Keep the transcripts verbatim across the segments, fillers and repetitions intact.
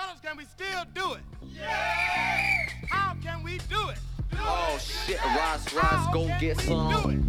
Fellas, can we still do it? Yeah! How can we do it? Oh shit, Ross, Ross, go get some.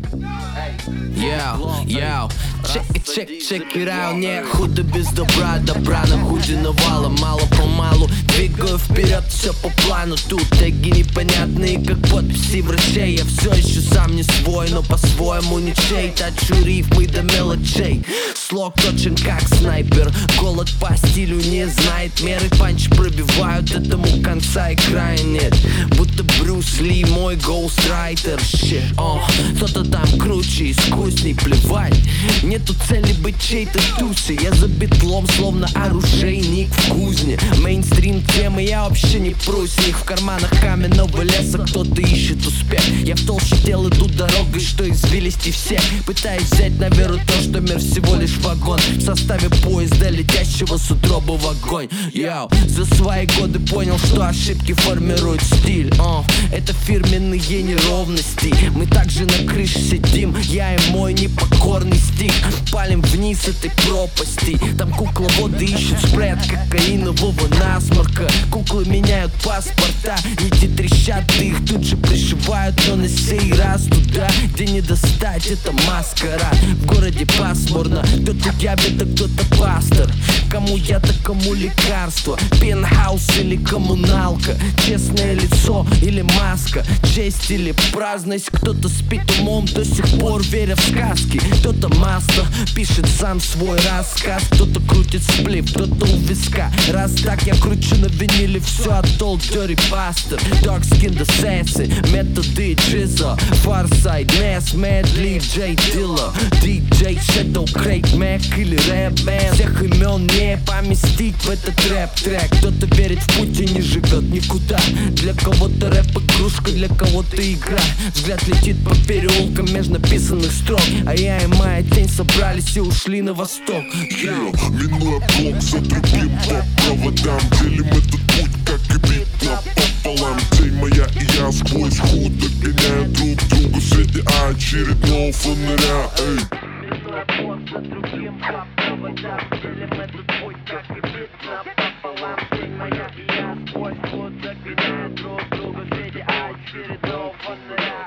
Yo, yo, check it, check, check it out. Не худо без добра, добра на худе навалом. Мало-помалу двигаю вперед, все по плану. Тут теги непонятные, как подписи врачей. Я все еще сам не свой, но по-своему ничей. Точу рифмы до мелочей. Слог точен как снайпер. Голод по стилю не знает меры. Панчи пробивают, этому конца и края нет. Будто Брюс Ли, мой гоустрайтер. Щит, о, кто-то там круче, искусней, плевать. Нету цели быть чьей-то тусей. Я за битлом, словно оружейник в кузне. Мейнстрим темы, я вообще не прусь. Них в карманах каменного леса кто-то ищет успех. Я в толще дел иду дорогой, что извилисти всех. Пытаюсь взять на веру то, что мир всего лишь вагон в составе поезда, летящего с утробы в огонь. Йоу, за свои годы понял, что ошибки формируют стиль. О, это фирменные неровности. Мы также на крыше сидим, я и мой непокорный стих. Палим вниз этой пропасти. Там кукловоды ищут спрей от кокаинового насморка. Куклы меняют паспорта, нити трещат, и их тут же пришивают. Но на сей раз туда, где не достать, это маскара. В городе пасмурно, кто-то ябеда, кто-то пастор. Кому я, так кому лекарство. Пентхаус или коммуналка. Честное лицо или маска. Честь или праздность. Кто-то спит умом, до сих пор веря в сказки. Кто-то масло пишет сам свой рассказ. Кто-то крутит сплив, кто-то у виска. Раз так я кручу на виниле все от Old Dirty Bastard. Dark Skin Assassin, методы Джиза, Farsight, Ness, Mad Lee, J Dilla, диджей Shadow, Craig Mac или Рэпмен. Всех имен не поместить в этот рэп-трек. Кто-то верит в путь и не живет никуда. Для кого-то рэп игрушка, для кого-то игра. Взгляд летит по переулкам между написанных строк. А я и моя тень собрались и ушли на восток. Yeah, минуя блок за другим по проводам. Делим этот путь, как и бит напополам. Тень моя и я сквозь худ догоняем друг друга среди очередного фонаря. Эй. Минуя блок за другим по проводам. Делим этот путь, как и бит напополам. Тень моя и я сквозь худ догоняем друг друга среди очередного фонаря.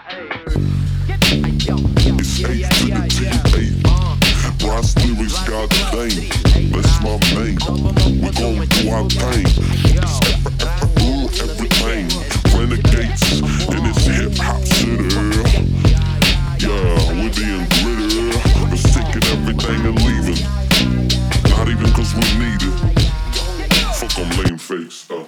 It's eight to the T, eight. Ross lyrics, God dang, that's my main. We gon' do our thing. It's ooh, everything. Renegades in this hip hop city. Yeah, we're being gritty. Just taking everything and leaving. Not even cause we need it. Fuck 'em lame face stuff.